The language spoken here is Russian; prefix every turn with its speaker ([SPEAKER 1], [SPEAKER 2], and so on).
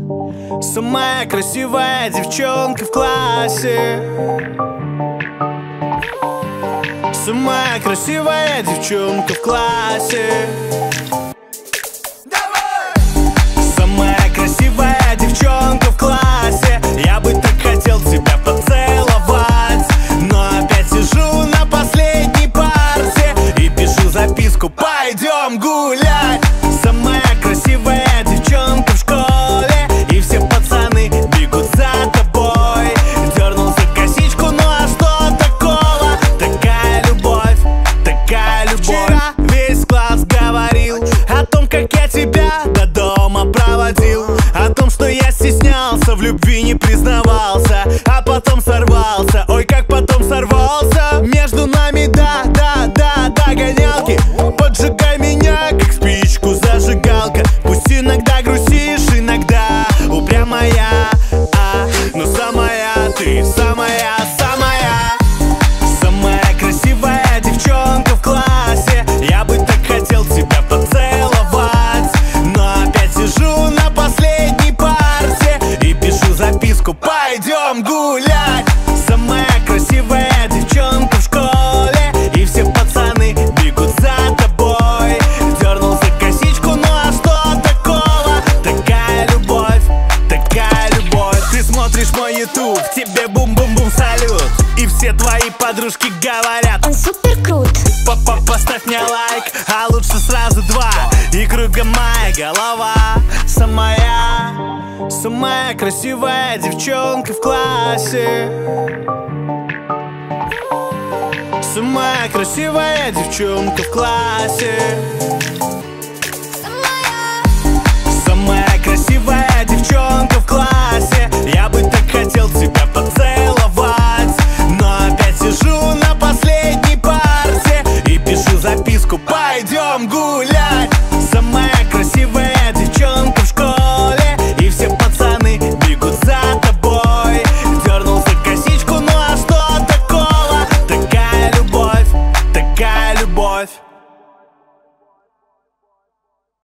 [SPEAKER 1] самая красивая девчонка в классе. Самая красивая девчонка в классе. Самая красивая девчонка в классе. Я бы так хотел тебя поцеловать, но опять сижу на последней парте и пишу записку: пойдем гулять. Самая красивая девчонка в школе, и все пацаны бегут за тобой. Дернул за косичку, ну а что такого? Такая любовь, такая любовь. Вчера весь класс говорил о том, как я тебя до дома проводил, о том, что я стеснялся, в любви не признавался, а потом сорвался. Ой, как потом сорвался. Между нами, да, гонялки. Поджигай меня, как спичку зажигалка. Пусть иногда грустишь, иногда упрямая, но самая ты, самая. Самая красивая девчонка в классе. Я бы так хотел тебя поцеловать, но опять сижу на последней парте и пишу записку: пойдем гулять. Самая красивая девчонка в школе, и все пацаны бегут за тобой. Дернул за косичку, ну а что такого? Такая любовь, такая любовь. Ты смотришь мой ютуб, тебе бум-бум-бум салют, и все твои подружки говорят:
[SPEAKER 2] он супер крут.
[SPEAKER 1] Поставь мне лайк, а лучше сразу два, и кругом моя голова. Самая красивая девчонка в классе. Самая красивая девчонка в классе. Самая красивая